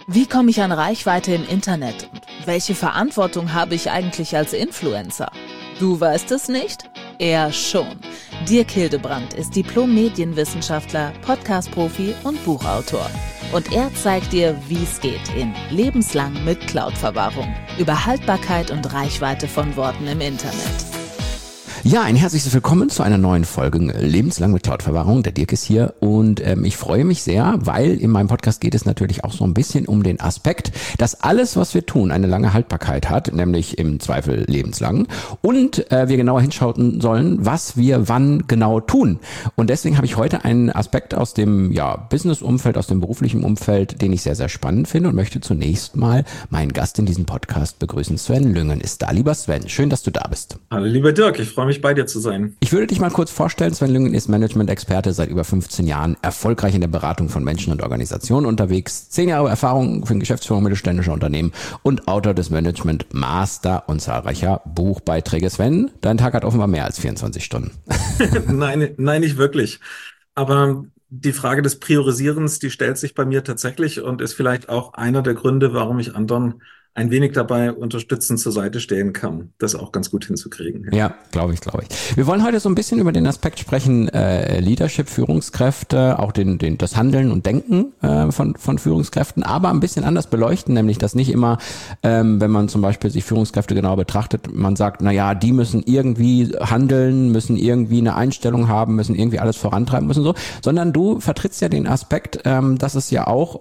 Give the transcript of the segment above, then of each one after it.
Wie komme ich an Reichweite im Internet? Und welche Verantwortung habe ich eigentlich als Influencer? Du weißt es nicht? Er schon. Dirk Hildebrandt ist Diplom-Medienwissenschaftler, Podcast-Profi und Buchautor. Und er zeigt dir, wie es geht in Lebenslang mit Cloud-Verwahrung. Über Haltbarkeit und Reichweite von Worten im Internet. Ja, ein herzliches Willkommen zu einer neuen Folge Lebenslang mit Cloud-Verwahrung. Der Dirk ist hier und ich freue mich sehr, weil in meinem Podcast geht es natürlich auch so ein bisschen um den Aspekt, dass alles, was wir tun, eine lange Haltbarkeit hat, nämlich im Zweifel lebenslang, und wir genauer hinschauen sollen, was wir wann genau tun. Und deswegen habe ich heute einen Aspekt aus dem Business-Umfeld, aus dem beruflichen Umfeld, den ich sehr, sehr spannend finde und möchte zunächst mal meinen Gast in diesem Podcast begrüßen. Sven Lüngen ist da. Lieber Sven, schön, dass du da bist. Hallo lieber Dirk, ich freue mich bei dir zu sein. Ich würde dich mal kurz vorstellen. Sven Lüngen ist Management-Experte seit über 15 Jahren, erfolgreich in der Beratung von Menschen und Organisationen unterwegs, 10 Jahre Erfahrung für den Geschäftsführung mittelständischer Unternehmen und Autor des Management Master und zahlreicher Buchbeiträge. Sven, dein Tag hat offenbar mehr als 24 Stunden. Nein, nicht wirklich. Aber die Frage des Priorisierens, die stellt sich bei mir tatsächlich und ist vielleicht auch einer der Gründe, warum ich anderen ein wenig dabei unterstützend zur Seite stehen kann, das auch ganz gut hinzukriegen. Ja, glaube ich. Wir wollen heute so ein bisschen über den Aspekt sprechen, Leadership, Führungskräfte, auch das Handeln und Denken von Führungskräften, aber ein bisschen anders beleuchten, nämlich dass nicht immer, wenn man zum Beispiel sich Führungskräfte genau betrachtet, man sagt, die müssen irgendwie handeln, müssen irgendwie eine Einstellung haben, müssen irgendwie alles vorantreiben müssen, sondern du vertrittst ja den Aspekt, dass es ja auch,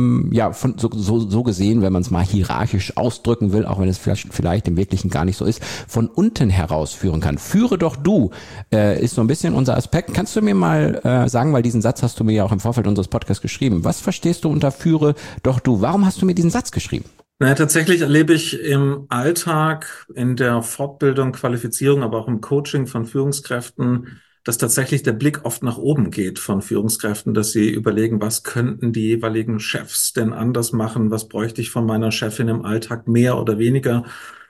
so gesehen, wenn man es mal hierarchisch ausdrücken will, auch wenn es vielleicht im Wirklichen gar nicht so ist, von unten heraus führen kann. Führe doch du, ist so ein bisschen unser Aspekt. Kannst du mir mal sagen, weil diesen Satz hast du mir ja auch im Vorfeld unseres Podcasts geschrieben. Was verstehst du unter führe doch du? Warum hast du mir diesen Satz geschrieben? Tatsächlich erlebe ich im Alltag, in der Fortbildung, Qualifizierung, aber auch im Coaching von Führungskräften, dass tatsächlich der Blick oft nach oben geht von Führungskräften, dass sie überlegen, was könnten die jeweiligen Chefs denn anders machen? Was bräuchte ich von meiner Chefin im Alltag mehr oder weniger?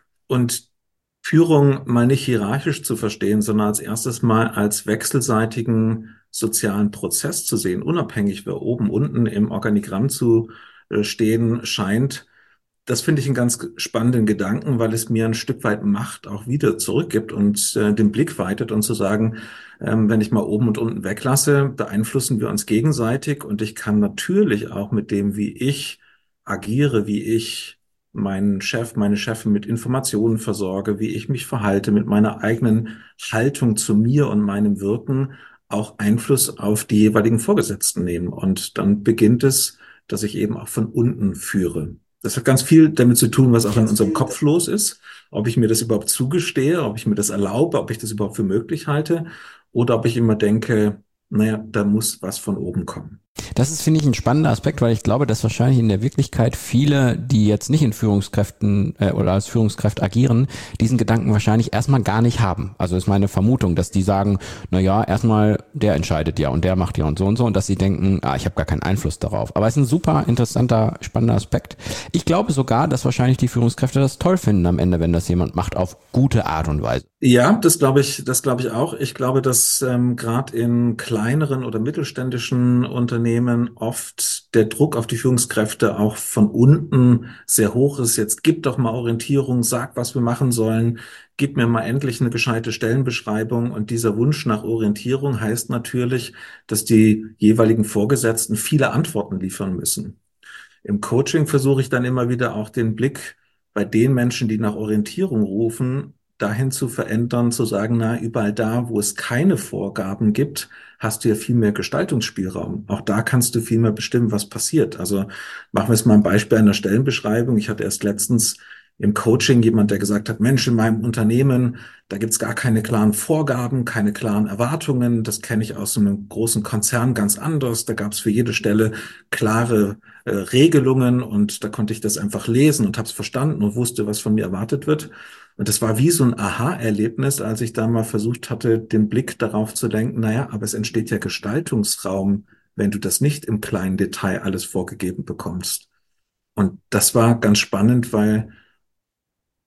Und Führung mal nicht hierarchisch zu verstehen, sondern als erstes mal als wechselseitigen sozialen Prozess zu sehen, unabhängig wer oben, unten im Organigramm zu stehen scheint. Das finde ich einen ganz spannenden Gedanken, weil es mir ein Stück weit Macht auch wieder zurückgibt und den Blick weitet und zu sagen, wenn ich mal oben und unten weglasse, beeinflussen wir uns gegenseitig und ich kann natürlich auch mit dem, wie ich agiere, wie ich meinen Chef, meine Chefin mit Informationen versorge, wie ich mich verhalte, mit meiner eigenen Haltung zu mir und meinem Wirken auch Einfluss auf die jeweiligen Vorgesetzten nehmen. Und dann beginnt es, dass ich eben auch von unten führe. Das hat ganz viel damit zu tun, was auch in unserem Kopf los ist, ob ich mir das überhaupt zugestehe, ob ich mir das erlaube, ob ich das überhaupt für möglich halte oder ob ich immer denke, da muss was von oben kommen. Das ist, finde ich, ein spannender Aspekt, weil ich glaube, dass wahrscheinlich in der Wirklichkeit viele, die jetzt nicht in Führungskräften oder als Führungskräfte agieren, diesen Gedanken wahrscheinlich erstmal gar nicht haben. Also ist meine Vermutung, dass die sagen, erstmal der entscheidet ja und der macht ja und so und dass sie denken, ich habe gar keinen Einfluss darauf. Aber es ist ein super interessanter, spannender Aspekt. Ich glaube sogar, dass wahrscheinlich die Führungskräfte das toll finden am Ende, wenn das jemand macht, auf gute Art und Weise. Ja, das glaube ich auch. Ich glaube, dass gerade in kleineren oder mittelständischen Unternehmen oft der Druck auf die Führungskräfte auch von unten sehr hoch ist. Jetzt gib doch mal Orientierung, sag, was wir machen sollen, gib mir mal endlich eine gescheite Stellenbeschreibung. Und dieser Wunsch nach Orientierung heißt natürlich, dass die jeweiligen Vorgesetzten viele Antworten liefern müssen. Im Coaching versuche ich dann immer wieder auch den Blick bei den Menschen, die nach Orientierung rufen, dahin zu verändern, zu sagen, überall da, wo es keine Vorgaben gibt, hast du ja viel mehr Gestaltungsspielraum. Auch da kannst du viel mehr bestimmen, was passiert. Also machen wir es mal ein Beispiel einer Stellenbeschreibung. Ich hatte erst letztens im Coaching jemand, der gesagt hat, Mensch, in meinem Unternehmen, da gibt's gar keine klaren Vorgaben, keine klaren Erwartungen. Das kenne ich aus einem großen Konzern ganz anders. Da gab's für jede Stelle klare Regelungen und da konnte ich das einfach lesen und habe es verstanden und wusste, was von mir erwartet wird. Und das war wie so ein Aha-Erlebnis, als ich da mal versucht hatte, den Blick darauf zu lenken, aber es entsteht ja Gestaltungsraum, wenn du das nicht im kleinen Detail alles vorgegeben bekommst. Und das war ganz spannend, weil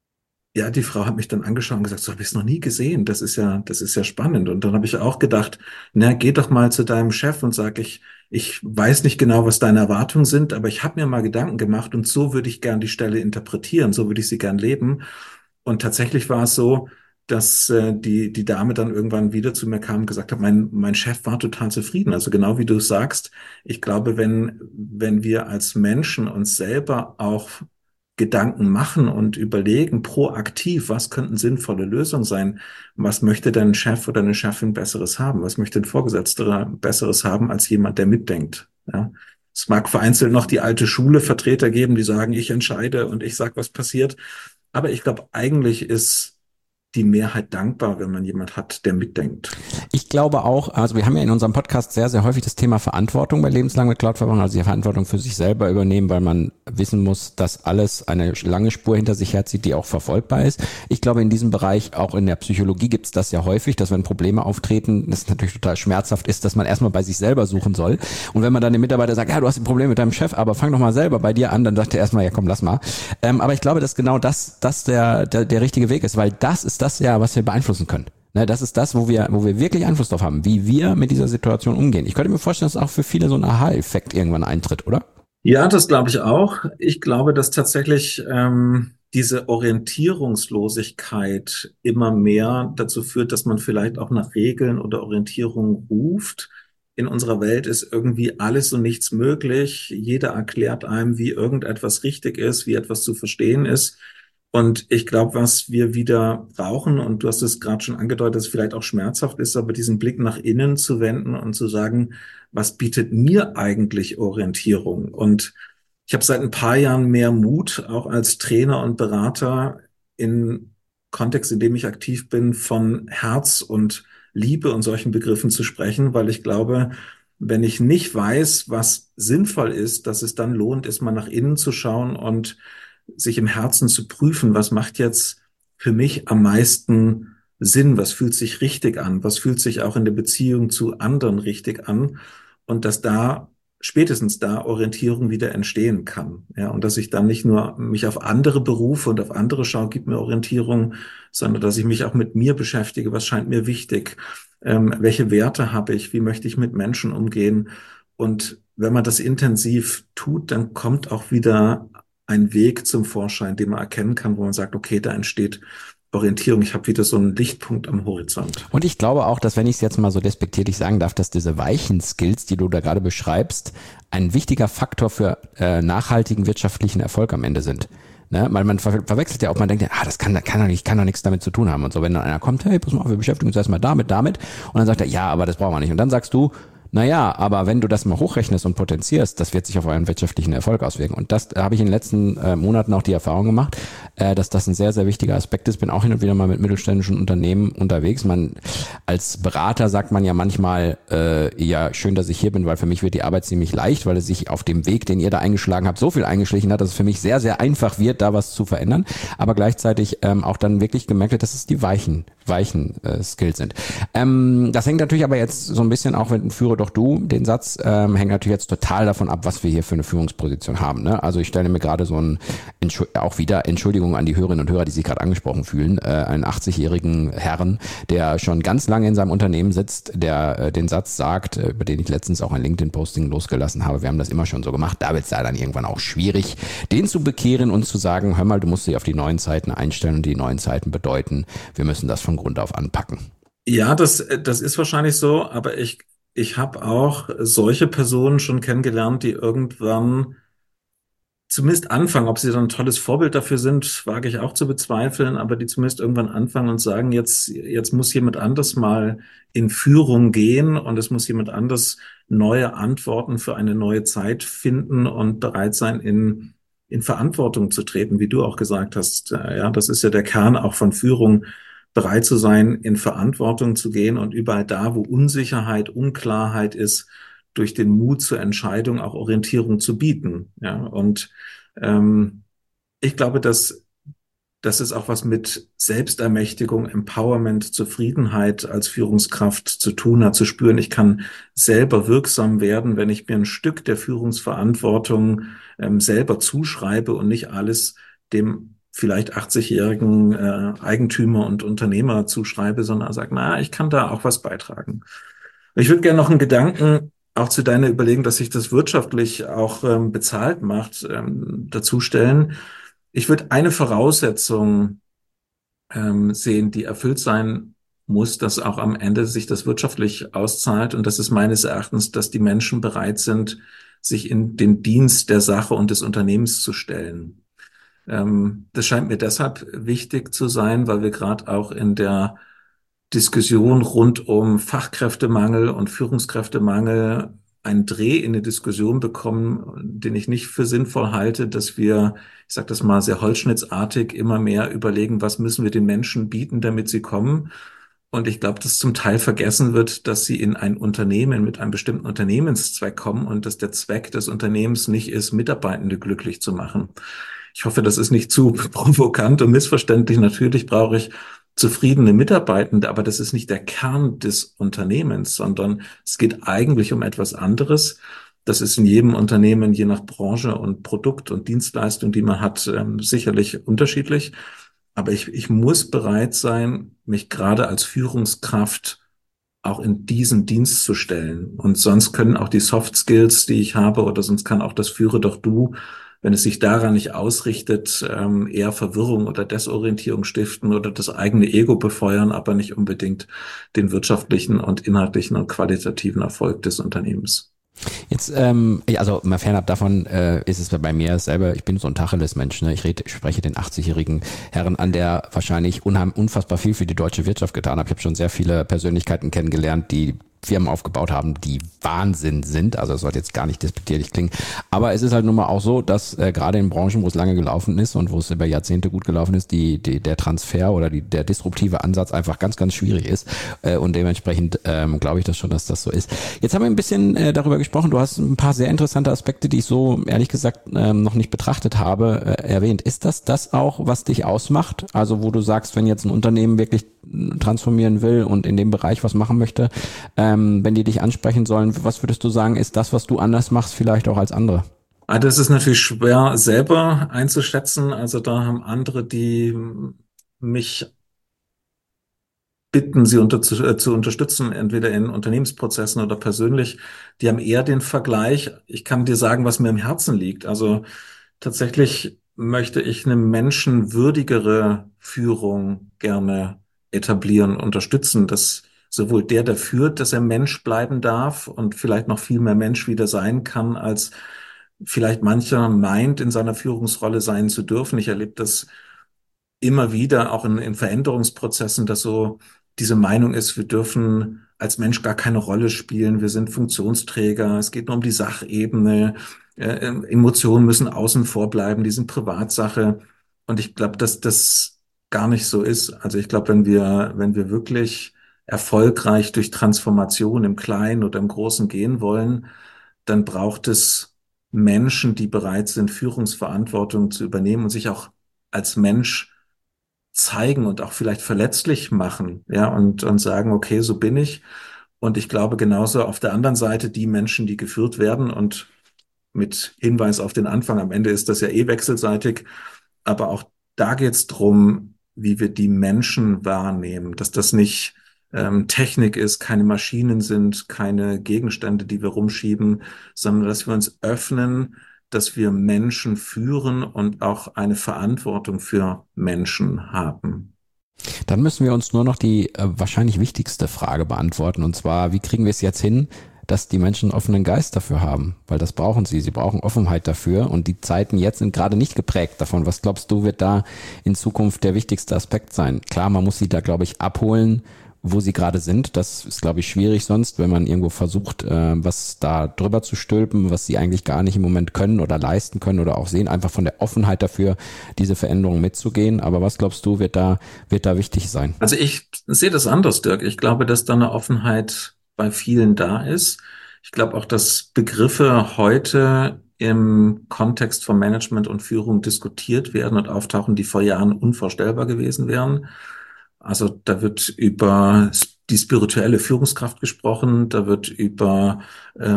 Ja, die Frau hat mich dann angeschaut und gesagt, so habe ich es noch nie gesehen. Das ist ja spannend. Und dann habe ich auch gedacht, na, geh doch mal zu deinem Chef und sag, ich weiß nicht genau, was deine Erwartungen sind, aber ich habe mir mal Gedanken gemacht und so würde ich gern die Stelle interpretieren, so würde ich sie gern leben. Und tatsächlich war es so, dass die Dame dann irgendwann wieder zu mir kam und gesagt hat, mein Chef war total zufrieden. Also genau wie du sagst, ich glaube, wenn wir als Menschen uns selber auch Gedanken machen und überlegen, proaktiv, was könnten sinnvolle Lösungen sein? Was möchte denn ein Chef oder eine Chefin Besseres haben? Was möchte ein Vorgesetzter Besseres haben als jemand, der mitdenkt? Ja. Es mag vereinzelt noch die alte Schule Vertreter geben, die sagen, ich entscheide und ich sag, was passiert. Aber ich glaube, eigentlich ist die Mehrheit dankbar, wenn man jemand hat, der mitdenkt. Ich glaube auch, also wir haben ja in unserem Podcast sehr, sehr häufig das Thema Verantwortung bei lebenslangen Cloud-Verwahrung, also die Verantwortung für sich selber übernehmen, weil man wissen muss, dass alles eine lange Spur hinter sich herzieht, die auch verfolgbar ist. Ich glaube, in diesem Bereich, auch in der Psychologie gibt es das ja häufig, dass wenn Probleme auftreten, das natürlich total schmerzhaft ist, dass man erstmal bei sich selber suchen soll. Und wenn man dann dem Mitarbeiter sagt, ja, du hast ein Problem mit deinem Chef, aber fang doch mal selber bei dir an, dann sagt er erstmal, ja komm, lass mal. Aber ich glaube, dass genau das der richtige Weg ist, weil das ist das ja, was wir beeinflussen können. Ne, das ist das, wo wir wirklich Einfluss drauf haben, wie wir mit dieser Situation umgehen. Ich könnte mir vorstellen, dass auch für viele so ein Aha-Effekt irgendwann eintritt, oder? Ja, das glaube ich auch. Ich glaube, dass tatsächlich diese Orientierungslosigkeit immer mehr dazu führt, dass man vielleicht auch nach Regeln oder Orientierung ruft. In unserer Welt ist irgendwie alles und nichts möglich. Jeder erklärt einem, wie irgendetwas richtig ist, wie etwas zu verstehen ist. Und ich glaube, was wir wieder brauchen, und du hast es gerade schon angedeutet, dass es vielleicht auch schmerzhaft ist, aber diesen Blick nach innen zu wenden und zu sagen, was bietet mir eigentlich Orientierung? Und ich habe seit ein paar Jahren mehr Mut, auch als Trainer und Berater in Kontext, in dem ich aktiv bin, von Herz und Liebe und solchen Begriffen zu sprechen, weil ich glaube, wenn ich nicht weiß, was sinnvoll ist, dass es dann lohnt, ist mal nach innen zu schauen und sich im Herzen zu prüfen, was macht jetzt für mich am meisten Sinn, was fühlt sich richtig an, was fühlt sich auch in der Beziehung zu anderen richtig an und dass da spätestens da Orientierung wieder entstehen kann. Ja, und dass ich dann nicht nur mich auf andere berufe und auf andere schaue, gibt mir Orientierung, sondern dass ich mich auch mit mir beschäftige, was scheint mir wichtig, welche Werte habe ich, wie möchte ich mit Menschen umgehen. Und wenn man das intensiv tut, dann kommt auch wieder ein Weg zum Vorschein, den man erkennen kann, wo man sagt, okay, da entsteht Orientierung. Ich habe wieder so einen Lichtpunkt am Horizont. Und ich glaube auch, dass wenn ich es jetzt mal so despektierlich sagen darf, dass diese weichen Skills, die du da gerade beschreibst, ein wichtiger Faktor für nachhaltigen wirtschaftlichen Erfolg am Ende sind. Ne? Weil man verwechselt ja auch, man denkt ja, das kann doch nichts damit zu tun haben. Und so, wenn dann einer kommt, hey, pass mal auf, wir beschäftigen uns erstmal damit. Und dann sagt er, ja, aber das brauchen wir nicht. Und dann sagst du, naja, aber wenn du das mal hochrechnest und potenzierst, das wird sich auf euren wirtschaftlichen Erfolg auswirken. Und das habe ich in den letzten Monaten auch die Erfahrung gemacht, dass das ein sehr, sehr wichtiger Aspekt ist. Bin auch hin und wieder mal mit mittelständischen Unternehmen unterwegs. Man als Berater sagt man ja manchmal, ja, schön, dass ich hier bin, weil für mich wird die Arbeit ziemlich leicht, weil es sich auf dem Weg, den ihr da eingeschlagen habt, so viel eingeschlichen hat, dass es für mich sehr, sehr einfach wird, da was zu verändern. Aber gleichzeitig auch dann wirklich gemerkt wird, dass es die weichen Skills sind. Das hängt natürlich aber jetzt so ein bisschen auch mit dem Führer doch du, den Satz, hängt natürlich jetzt total davon ab, was wir hier für eine Führungsposition haben. Ne? Also ich stelle mir gerade so ein, auch wieder Entschuldigung an die Hörerinnen und Hörer, die sich gerade angesprochen fühlen, einen 80-jährigen Herrn, der schon ganz lange in seinem Unternehmen sitzt, der den Satz sagt, über den ich letztens auch ein LinkedIn-Posting losgelassen habe, wir haben das immer schon so gemacht, da wird es ja dann irgendwann auch schwierig, den zu bekehren und zu sagen, hör mal, du musst dich auf die neuen Zeiten einstellen und die neuen Zeiten bedeuten, wir müssen das von Grund auf anpacken. Ja, das ist wahrscheinlich so, aber ich habe auch solche Personen schon kennengelernt, die irgendwann zumindest anfangen. Ob sie dann ein tolles Vorbild dafür sind, wage ich auch zu bezweifeln, aber die zumindest irgendwann anfangen und sagen, jetzt muss jemand anders mal in Führung gehen und es muss jemand anders neue Antworten für eine neue Zeit finden und bereit sein, in Verantwortung zu treten, wie du auch gesagt hast. Ja, das ist ja der Kern auch von Führung, bereit zu sein, in Verantwortung zu gehen und überall da, wo Unsicherheit, Unklarheit ist, durch den Mut zur Entscheidung auch Orientierung zu bieten. Ja, und ähm, ich glaube, dass es auch was mit Selbstermächtigung, Empowerment, Zufriedenheit als Führungskraft zu tun hat, zu spüren, ich kann selber wirksam werden, wenn ich mir ein Stück der Führungsverantwortung selber zuschreibe und nicht alles dem vielleicht 80-jährigen Eigentümer und Unternehmer zuschreibe, sondern sage, na, ich kann da auch was beitragen. Ich würde gerne noch einen Gedanken auch zu deiner Überlegung, dass sich das wirtschaftlich auch bezahlt macht, dazu stellen. Ich würde eine Voraussetzung sehen, die erfüllt sein muss, dass auch am Ende sich das wirtschaftlich auszahlt. Und das ist meines Erachtens, dass die Menschen bereit sind, sich in den Dienst der Sache und des Unternehmens zu stellen. Das scheint mir deshalb wichtig zu sein, weil wir gerade auch in der Diskussion rund um Fachkräftemangel und Führungskräftemangel einen Dreh in eine Diskussion bekommen, den ich nicht für sinnvoll halte, dass wir, ich sage das mal sehr holzschnittartig, immer mehr überlegen, was müssen wir den Menschen bieten, damit sie kommen. Und ich glaube, dass zum Teil vergessen wird, dass sie in ein Unternehmen mit einem bestimmten Unternehmenszweck kommen und dass der Zweck des Unternehmens nicht ist, Mitarbeitende glücklich zu machen. Ich hoffe, das ist nicht zu provokant und missverständlich. Natürlich brauche ich zufriedene Mitarbeitende, aber das ist nicht der Kern des Unternehmens, sondern es geht eigentlich um etwas anderes. Das ist in jedem Unternehmen, je nach Branche und Produkt und Dienstleistung, die man hat, sicherlich unterschiedlich. Aber ich muss bereit sein, mich gerade als Führungskraft auch in diesen Dienst zu stellen. Und sonst können auch die Soft Skills, die ich habe, oder sonst kann auch das Führe doch du, wenn es sich daran nicht ausrichtet, eher Verwirrung oder Desorientierung stiften oder das eigene Ego befeuern, aber nicht unbedingt den wirtschaftlichen und inhaltlichen und qualitativen Erfolg des Unternehmens. Jetzt, also mal fernab davon ist es bei mir selber, ich bin so ein Tacheles-Mensch, ne? Ich spreche den 80-jährigen Herren an, der wahrscheinlich unfassbar viel für die deutsche Wirtschaft getan hat. Ich habe schon sehr viele Persönlichkeiten kennengelernt, die Firmen aufgebaut haben, die Wahnsinn sind. Also es sollte jetzt gar nicht despektierlich klingen. Aber es ist halt nun mal auch so, dass gerade in Branchen, wo es lange gelaufen ist und wo es über Jahrzehnte gut gelaufen ist, der Transfer oder der disruptive Ansatz einfach ganz, ganz schwierig ist. Und dementsprechend glaube ich das schon, dass das so ist. Jetzt haben wir ein bisschen darüber gesprochen. Du hast ein paar sehr interessante Aspekte, die ich so ehrlich gesagt noch nicht betrachtet habe, erwähnt. Ist das auch, was dich ausmacht? Also wo du sagst, wenn jetzt ein Unternehmen wirklich transformieren will und in dem Bereich was machen möchte, wenn die dich ansprechen sollen, was würdest du sagen, ist das, was du anders machst, vielleicht auch als andere? Das ist natürlich schwer selber einzuschätzen. Also da haben andere, die mich bitten, sie zu unterstützen, entweder in Unternehmensprozessen oder persönlich, die haben eher den Vergleich. Ich kann dir sagen, was mir im Herzen liegt. Also tatsächlich möchte ich eine menschenwürdigere Führung gerne etablieren, unterstützen, dass sowohl der führt, dass er Mensch bleiben darf und vielleicht noch viel mehr Mensch wieder sein kann, als vielleicht mancher meint, in seiner Führungsrolle sein zu dürfen. Ich erlebe das immer wieder, auch in Veränderungsprozessen, dass so diese Meinung ist, wir dürfen als Mensch gar keine Rolle spielen, wir sind Funktionsträger, es geht nur um die Sachebene, Emotionen müssen außen vor bleiben, die sind Privatsache. Und ich glaube, dass das gar nicht so ist. Also ich glaube, wenn wir wirklich erfolgreich durch Transformation im Kleinen oder im Großen gehen wollen, dann braucht es Menschen, die bereit sind, Führungsverantwortung zu übernehmen und sich auch als Mensch zeigen und auch vielleicht verletzlich machen, ja, und sagen, okay, so bin ich. Und ich glaube genauso auf der anderen Seite die Menschen, die geführt werden und mit Hinweis auf den Anfang, am Ende ist das ja eh wechselseitig, aber auch da geht es drum, wie wir die Menschen wahrnehmen, dass das nicht Technik ist, keine Maschinen sind, keine Gegenstände, die wir rumschieben, sondern dass wir uns öffnen, dass wir Menschen führen und auch eine Verantwortung für Menschen haben. Dann müssen wir uns nur noch die wahrscheinlich wichtigste Frage beantworten, und zwar, wie kriegen wir es jetzt hin, dass die Menschen einen offenen Geist dafür haben? Weil das brauchen sie. Sie brauchen Offenheit dafür, und die Zeiten jetzt sind gerade nicht geprägt davon. Was glaubst du, wird da in Zukunft der wichtigste Aspekt sein? Klar, man muss sie da, glaube ich, abholen, wo sie gerade sind. Das ist, glaube ich, schwierig sonst, wenn man irgendwo versucht, was da drüber zu stülpen, was sie eigentlich gar nicht im Moment können oder leisten können oder auch sehen, einfach von der Offenheit dafür, diese Veränderungen mitzugehen. Aber was glaubst du, wird da wichtig sein? Also ich sehe das anders, Dirk. Ich glaube, dass da eine Offenheit bei vielen da ist. Ich glaube auch, dass Begriffe heute im Kontext von Management und Führung diskutiert werden und auftauchen, die vor Jahren unvorstellbar gewesen wären. Also da wird über die spirituelle Führungskraft gesprochen, da wird über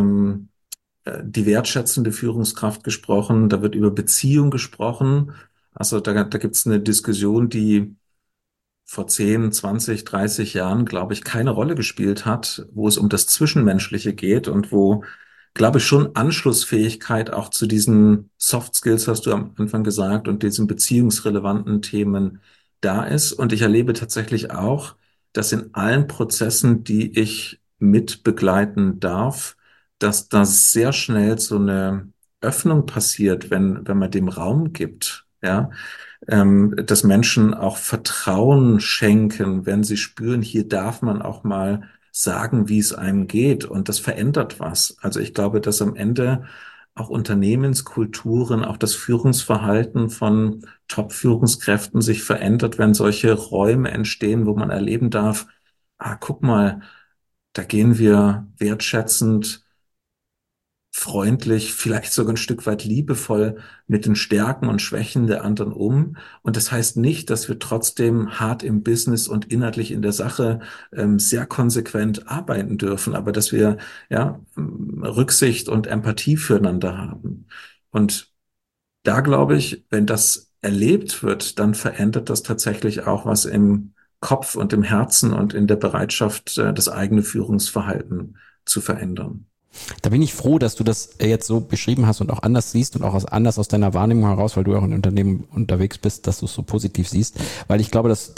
die wertschätzende Führungskraft gesprochen, da wird über Beziehung gesprochen. Also da gibt es eine Diskussion, die vor 10, 20, 30 Jahren, glaube ich, keine Rolle gespielt hat, wo es um das Zwischenmenschliche geht und wo, glaube ich, schon Anschlussfähigkeit auch zu diesen Soft Skills, hast du am Anfang gesagt, und diesen beziehungsrelevanten Themen da ist. Und ich erlebe tatsächlich auch, dass in allen Prozessen, die ich mit begleiten darf, dass da sehr schnell so eine Öffnung passiert, wenn man dem Raum gibt. Ja, dass Menschen auch Vertrauen schenken, wenn sie spüren, hier darf man auch mal sagen, wie es einem geht. Und das verändert was. Also ich glaube, dass am Ende auch Unternehmenskulturen, auch das Führungsverhalten von Top-Führungskräften sich verändert, wenn solche Räume entstehen, wo man erleben darf, guck mal, da gehen wir wertschätzend, freundlich, vielleicht sogar ein Stück weit liebevoll mit den Stärken und Schwächen der anderen um. Und das heißt nicht, dass wir trotzdem hart im Business und inhaltlich in der Sache sehr konsequent arbeiten dürfen, aber dass wir ja Rücksicht und Empathie füreinander haben. Und da glaube ich, wenn das erlebt wird, dann verändert das tatsächlich auch was im Kopf und im Herzen und in der Bereitschaft, das eigene Führungsverhalten zu verändern. Da bin ich froh, dass du das jetzt so beschrieben hast und auch anders siehst und auch anders aus deiner Wahrnehmung heraus, weil du auch in Unternehmen unterwegs bist, dass du es so positiv siehst. Weil ich glaube, dass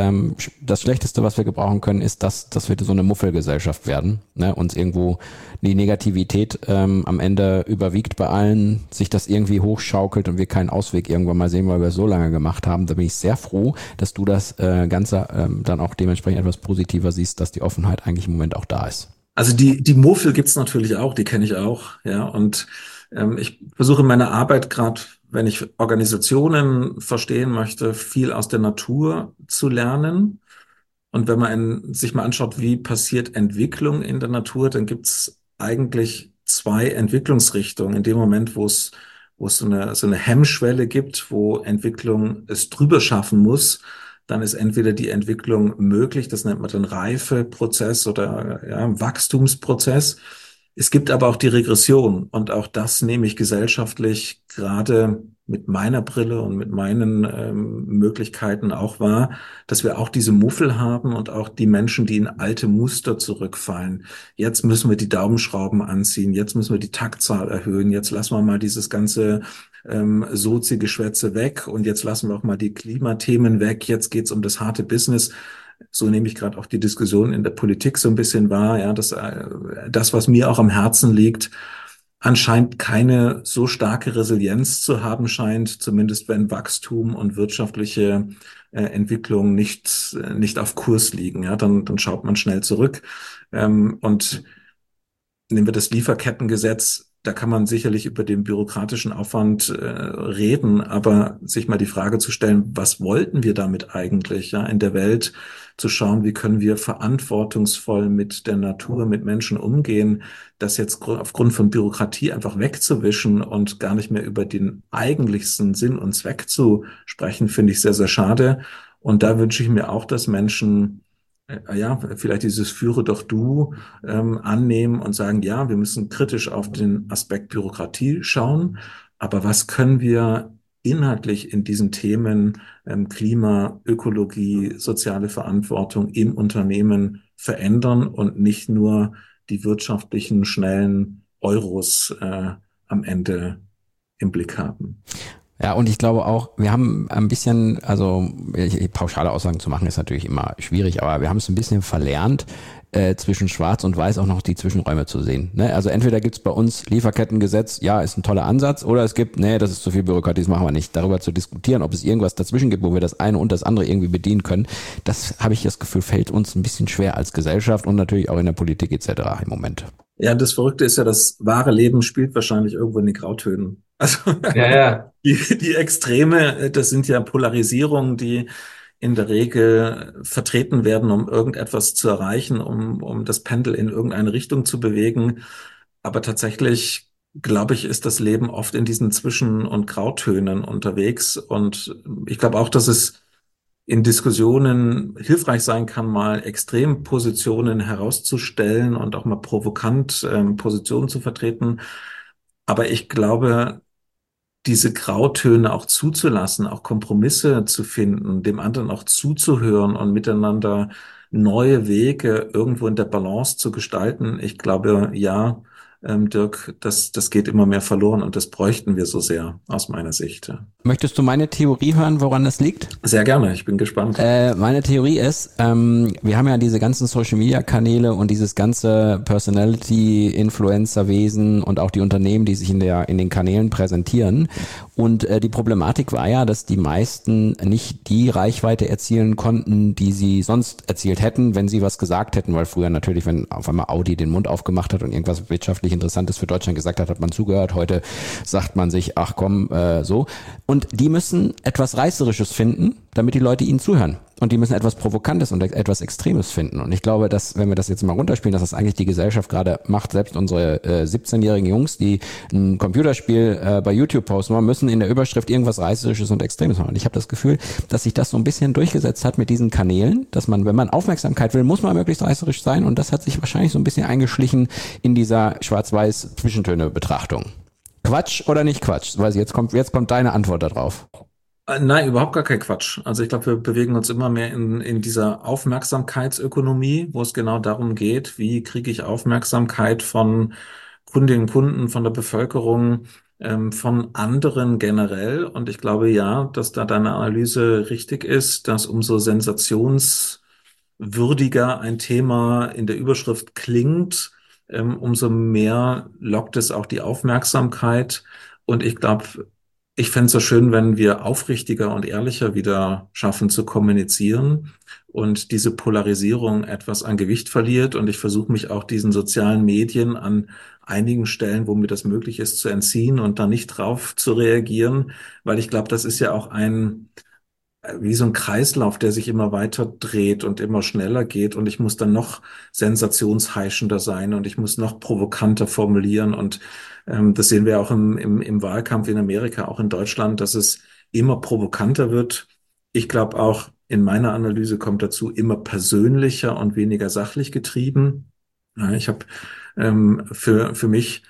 das Schlechteste, was wir gebrauchen können, ist, dass wir so eine Muffelgesellschaft werden, ne? Uns irgendwo die Negativität am Ende überwiegt bei allen, sich das irgendwie hochschaukelt und wir keinen Ausweg irgendwann mal sehen, weil wir es so lange gemacht haben. Da bin ich sehr froh, dass du das Ganze dann auch dementsprechend etwas positiver siehst, dass die Offenheit eigentlich im Moment auch da ist. Also die Muffel gibt's natürlich auch, die kenne ich auch, ja. Und ich versuche in meiner Arbeit gerade, wenn ich Organisationen verstehen möchte, viel aus der Natur zu lernen. Und wenn man sich mal anschaut, wie passiert Entwicklung in der Natur, dann gibt's eigentlich zwei Entwicklungsrichtungen. In dem Moment, wo es so eine Hemmschwelle gibt, wo Entwicklung es drüber schaffen muss, dann ist entweder die Entwicklung möglich, das nennt man dann Reifeprozess oder ja, Wachstumsprozess. Es gibt aber auch die Regression und auch das nehme ich gesellschaftlich gerade mit meiner Brille und mit meinen Möglichkeiten auch wahr, dass wir auch diese Muffel haben und auch die Menschen, die in alte Muster zurückfallen. Jetzt müssen wir die Daumenschrauben anziehen, jetzt müssen wir die Taktzahl erhöhen, jetzt lassen wir mal dieses ganze Sozi-Geschwätze weg und jetzt lassen wir auch mal die Klimathemen weg, jetzt geht's um das harte Business. So nehme ich gerade auch die Diskussion in der Politik so ein bisschen wahr, ja, dass das, was mir auch am Herzen liegt, anscheinend keine so starke Resilienz zu haben scheint, zumindest wenn Wachstum und wirtschaftliche Entwicklung nicht auf Kurs liegen. Ja, dann schaut man schnell zurück. Und nehmen wir das Lieferkettengesetz, da kann man sicherlich über den bürokratischen Aufwand reden, aber sich mal die Frage zu stellen, was wollten wir damit eigentlich, ja, in der Welt zu schauen, wie können wir verantwortungsvoll mit der Natur, mit Menschen umgehen, das jetzt aufgrund von Bürokratie einfach wegzuwischen und gar nicht mehr über den eigentlichsten Sinn und Zweck zu sprechen, finde ich sehr, sehr schade. Und da wünsche ich mir auch, dass Menschen ja, vielleicht dieses Führe doch du annehmen und sagen, ja, wir müssen kritisch auf den Aspekt Bürokratie schauen, aber was können wir inhaltlich in diesen Themen Klima, Ökologie, soziale Verantwortung im Unternehmen verändern und nicht nur die wirtschaftlichen, schnellen Euros am Ende im Blick haben. Ja, und ich glaube auch, wir haben ein bisschen, also pauschale Aussagen zu machen ist natürlich immer schwierig, aber wir haben es ein bisschen verlernt, zwischen Schwarz und Weiß auch noch die Zwischenräume zu sehen. Ne? Also entweder gibt's bei uns Lieferkettengesetz, ja, ist ein toller Ansatz, oder es gibt, nee, das ist zu viel Bürokratie, das machen wir nicht. Darüber zu diskutieren, ob es irgendwas dazwischen gibt, wo wir das eine und das andere irgendwie bedienen können, das habe ich das Gefühl, fällt uns ein bisschen schwer als Gesellschaft und natürlich auch in der Politik etc. im Moment. Ja, das Verrückte ist ja, das wahre Leben spielt wahrscheinlich irgendwo in den Grautönen. Also Ja, ja. die Extreme, das sind ja Polarisierungen, die in der Regel vertreten werden, um irgendetwas zu erreichen, um das Pendel in irgendeine Richtung zu bewegen. Aber tatsächlich, glaube ich, ist das Leben oft in diesen Zwischen- und Grautönen unterwegs. Und ich glaube auch, dass es in Diskussionen hilfreich sein kann, mal Extrempositionen herauszustellen und auch mal provokant Positionen zu vertreten. Aber ich glaube, diese Grautöne auch zuzulassen, auch Kompromisse zu finden, dem anderen auch zuzuhören und miteinander neue Wege irgendwo in der Balance zu gestalten. Ich glaube, ja, Dirk, das geht immer mehr verloren und das bräuchten wir so sehr aus meiner Sicht. Ja. Möchtest du meine Theorie hören, woran das liegt? Sehr gerne, ich bin gespannt. Meine Theorie ist, wir haben ja diese ganzen Social-Media-Kanäle und dieses ganze Personality-Influencer-Wesen und auch die Unternehmen, die sich in den Kanälen präsentieren. Und die Problematik war ja, dass die meisten nicht die Reichweite erzielen konnten, die sie sonst erzielt hätten, wenn sie was gesagt hätten, weil früher natürlich, wenn auf einmal Audi den Mund aufgemacht hat und irgendwas wirtschaftlich Interessantes für Deutschland gesagt hat, hat man zugehört. Heute sagt man sich, ach komm, so. Und die müssen etwas Reißerisches finden, damit die Leute ihnen zuhören. Und die müssen etwas Provokantes und etwas Extremes finden. Und ich glaube, dass, wenn wir das jetzt mal runterspielen, dass das eigentlich die Gesellschaft gerade macht, selbst unsere 17-jährigen Jungs, die ein Computerspiel bei YouTube posten, müssen in der Überschrift irgendwas Reißerisches und Extremes machen. Und ich habe das Gefühl, dass sich das so ein bisschen durchgesetzt hat mit diesen Kanälen, dass man, wenn man Aufmerksamkeit will, muss man möglichst reißerisch sein. Und das hat sich wahrscheinlich so ein bisschen eingeschlichen in dieser Schwarz-Weiß-Zwischentöne-Betrachtung. Quatsch oder nicht Quatsch? Weil jetzt kommt deine Antwort darauf. Nein, überhaupt gar kein Quatsch. Also ich glaube, wir bewegen uns immer mehr in dieser Aufmerksamkeitsökonomie, wo es genau darum geht, wie kriege ich Aufmerksamkeit von Kundinnen und Kunden, von der Bevölkerung, von anderen generell. Und ich glaube ja, dass da deine Analyse richtig ist, dass umso sensationswürdiger ein Thema in der Überschrift klingt, umso mehr lockt es auch die Aufmerksamkeit. Und ich glaube, ich fände es so schön, wenn wir aufrichtiger und ehrlicher wieder schaffen zu kommunizieren und diese Polarisierung etwas an Gewicht verliert. Und ich versuche mich auch diesen sozialen Medien an einigen Stellen, wo mir das möglich ist, zu entziehen und da nicht drauf zu reagieren, weil ich glaube, das ist ja auch wie so ein Kreislauf, der sich immer weiter dreht und immer schneller geht und ich muss dann noch sensationsheischender sein und ich muss noch provokanter formulieren und das sehen wir auch im Wahlkampf in Amerika, auch in Deutschland, dass es immer provokanter wird. Ich glaube auch, in meiner Analyse kommt dazu immer persönlicher und weniger sachlich getrieben. Ja, ich habe für mich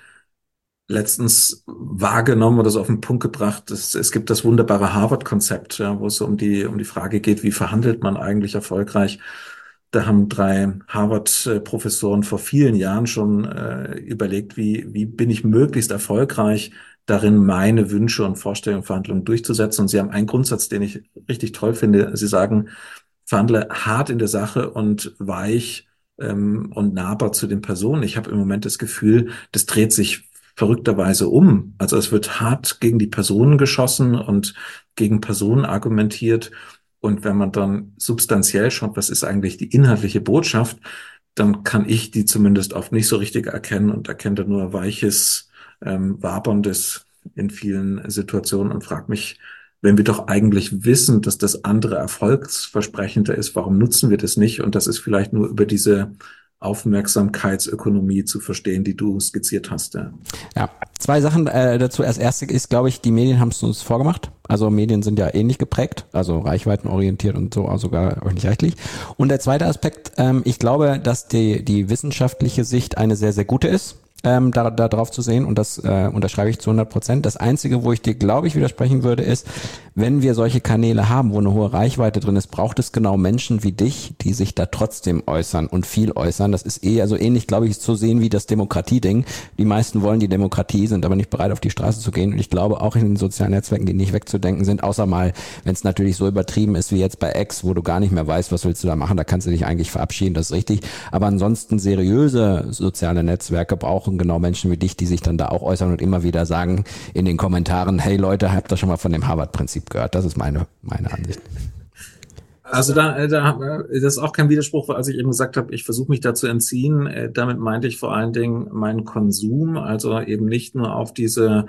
letztens wahrgenommen oder so auf den Punkt gebracht, es gibt das wunderbare Harvard-Konzept, ja, wo es so um die Frage geht, wie verhandelt man eigentlich erfolgreich. Da haben 3 Harvard-Professoren vor vielen Jahren schon überlegt, wie bin ich möglichst erfolgreich darin, meine Wünsche und Vorstellungen, Verhandlungen durchzusetzen. Und sie haben einen Grundsatz, den ich richtig toll finde. Sie sagen, verhandle hart in der Sache und weich und nahbar zu den Personen. Ich habe im Moment das Gefühl, das dreht sich verrückterweise um. Also es wird hart gegen die Personen geschossen und gegen Personen argumentiert. Und wenn man dann substanziell schaut, was ist eigentlich die inhaltliche Botschaft, dann kann ich die zumindest oft nicht so richtig erkennen und erkenne da nur weiches, waberndes in vielen Situationen und frage mich, wenn wir doch eigentlich wissen, dass das andere erfolgsversprechender ist, warum nutzen wir das nicht? Und das ist vielleicht nur über diese Aufmerksamkeitsökonomie zu verstehen, die du skizziert hast. Ja, 2 Sachen dazu. Als erste ist, glaube ich, die Medien haben es uns vorgemacht. Also Medien sind ja ähnlich geprägt, also reichweitenorientiert und so, also sogar öffentlich-rechtlich. Und der zweite Aspekt, ich glaube, dass die wissenschaftliche Sicht eine sehr, sehr gute ist. Da drauf zu sehen und das unterschreibe ich zu 100%. Das Einzige, wo ich dir, glaube ich, widersprechen würde, ist, wenn wir solche Kanäle haben, wo eine hohe Reichweite drin ist, braucht es genau Menschen wie dich, die sich da trotzdem äußern und viel äußern. Das ist also ähnlich, glaube ich, zu sehen wie das Demokratieding. Die meisten wollen die Demokratie, sind aber nicht bereit, auf die Straße zu gehen. Und ich glaube, auch in den sozialen Netzwerken, die nicht wegzudenken sind, außer mal, wenn es natürlich so übertrieben ist wie jetzt bei X, wo du gar nicht mehr weißt, was willst du da machen, da kannst du dich eigentlich verabschieden, das ist richtig. Aber ansonsten seriöse soziale Netzwerke brauchen genau Menschen wie dich, die sich dann da auch äußern und immer wieder sagen in den Kommentaren, hey Leute, habt ihr schon mal von dem Harvard-Prinzip gehört? Das ist meine Ansicht. Also das ist auch kein Widerspruch, als ich eben gesagt habe, ich versuche mich da zu entziehen. Damit meinte ich vor allen Dingen meinen Konsum, also eben nicht nur auf diese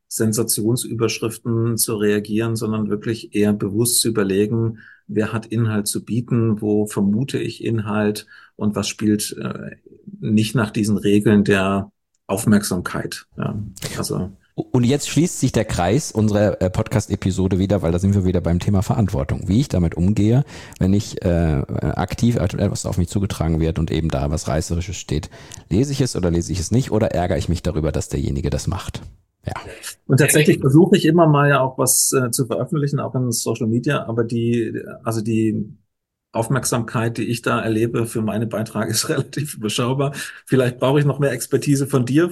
Sensationsüberschriften zu reagieren, sondern wirklich eher bewusst zu überlegen, wer hat Inhalt zu bieten, wo vermute ich Inhalt und was spielt nicht nach diesen Regeln der Aufmerksamkeit. Ja, also. Und jetzt schließt sich der Kreis unserer Podcast-Episode wieder, weil da sind wir wieder beim Thema Verantwortung. Wie ich damit umgehe, wenn ich aktiv etwas auf mich zugetragen wird und eben da was Reißerisches steht. Lese ich es oder lese ich es nicht oder ärgere ich mich darüber, dass derjenige das macht? Ja. Und tatsächlich versuche ich immer mal ja auch was zu veröffentlichen, auch in Social Media, aber die Aufmerksamkeit, die ich da erlebe für meine Beiträge, ist relativ überschaubar. Vielleicht brauche ich noch mehr Expertise von dir,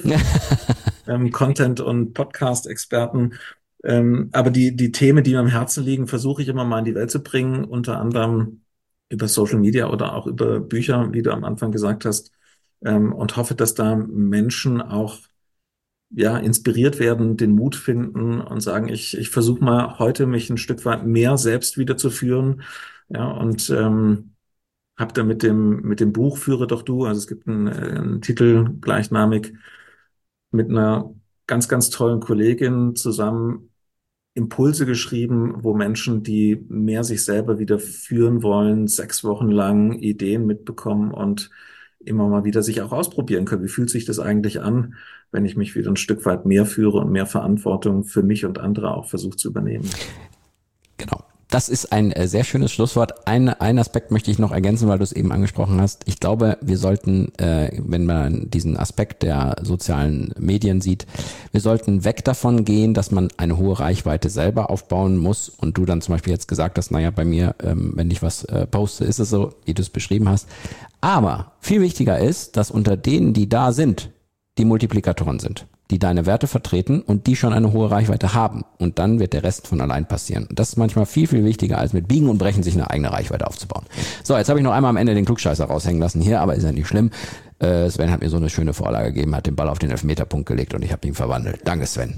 Content- und Podcast-Experten. Aber die Themen, die mir am Herzen liegen, versuche ich immer mal in die Welt zu bringen, unter anderem über Social Media oder auch über Bücher, wie du am Anfang gesagt hast, und hoffe, dass da Menschen auch ja inspiriert werden, den Mut finden und sagen, ich versuche mal heute mich ein Stück weit mehr selbst wieder zu führen. Ja, und habe da mit dem Buch Führe doch du, also es gibt einen Titel gleichnamig, mit einer ganz, ganz tollen Kollegin zusammen Impulse geschrieben, wo Menschen, die mehr sich selber wieder führen wollen, 6 Wochen lang Ideen mitbekommen und immer mal wieder sich auch ausprobieren können. Wie fühlt sich das eigentlich an, wenn ich mich wieder ein Stück weit mehr führe und mehr Verantwortung für mich und andere auch versuche zu übernehmen? Genau. Das ist ein sehr schönes Schlusswort. Ein Aspekt möchte ich noch ergänzen, weil du es eben angesprochen hast. Ich glaube, wir sollten, wenn man diesen Aspekt der sozialen Medien sieht, wir sollten weg davon gehen, dass man eine hohe Reichweite selber aufbauen muss. Und du dann zum Beispiel jetzt gesagt hast, naja, bei mir, wenn ich was poste, ist es so, wie du es beschrieben hast. Aber viel wichtiger ist, dass unter denen, die da sind, die Multiplikatoren sind, die deine Werte vertreten und die schon eine hohe Reichweite haben. Und dann wird der Rest von allein passieren. Und das ist manchmal viel, viel wichtiger, als mit Biegen und Brechen sich eine eigene Reichweite aufzubauen. So, jetzt habe ich noch einmal am Ende den Klugscheißer raushängen lassen hier, aber ist ja nicht schlimm. Sven hat mir so eine schöne Vorlage gegeben, hat den Ball auf den Elfmeterpunkt gelegt und ich habe ihn verwandelt. Danke, Sven.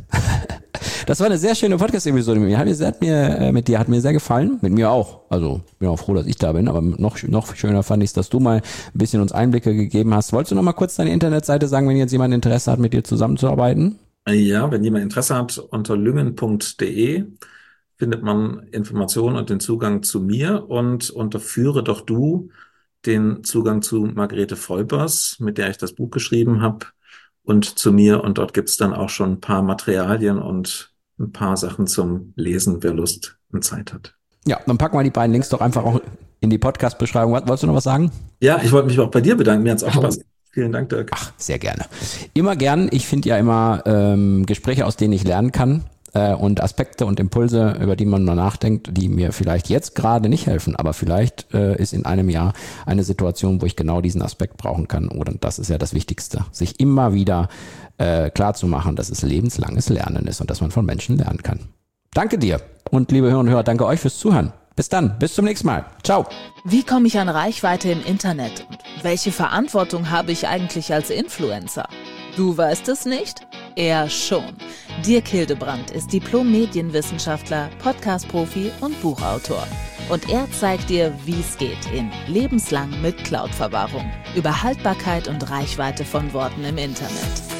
Das war eine sehr schöne Podcast-Episode mit mir. Mit dir hat mir sehr gefallen. Mit mir auch. Also bin auch froh, dass ich da bin. Aber noch schöner fand ich es, dass du mal ein bisschen uns Einblicke gegeben hast. Wolltest du noch mal kurz deine Internetseite sagen, wenn jetzt jemand Interesse hat, mit dir zusammenzuarbeiten? Ja, wenn jemand Interesse hat, unter lüngen.de findet man Informationen und den Zugang zu mir und unter Führe doch du den Zugang zu Margarete Volpers, mit der ich das Buch geschrieben habe, und zu mir. Und dort gibt's dann auch schon ein paar Materialien und ein paar Sachen zum Lesen, wer Lust und Zeit hat. Ja, dann packen wir die beiden Links doch einfach auch in die Podcast-Beschreibung. Wolltest du noch was sagen? Ja, ich wollte mich auch bei dir bedanken. Mir hat's auch Spaß gemacht. Vielen Dank, Dirk. Ach, sehr gerne. Immer gern. Ich finde ja immer Gespräche, aus denen ich lernen kann und Aspekte und Impulse, über die man mal nachdenkt, die mir vielleicht jetzt gerade nicht helfen, aber vielleicht ist in einem Jahr eine Situation, wo ich genau diesen Aspekt brauchen kann. Oder das ist ja das Wichtigste, sich immer wieder klar zu machen, dass es lebenslanges Lernen ist und dass man von Menschen lernen kann. Danke dir und liebe Hörerinnen und Hörer, danke euch fürs Zuhören. Bis dann, bis zum nächsten Mal. Ciao. Wie komme ich an Reichweite im Internet? Und welche Verantwortung habe ich eigentlich als Influencer? Du weißt es nicht? Er schon. Dirk Hildebrandt ist Diplom-Medienwissenschaftler, Podcast-Profi und Buchautor. Und er zeigt dir, wie es geht in Lebenslang mit Cloud-Verwahrung. Über Haltbarkeit und Reichweite von Worten im Internet.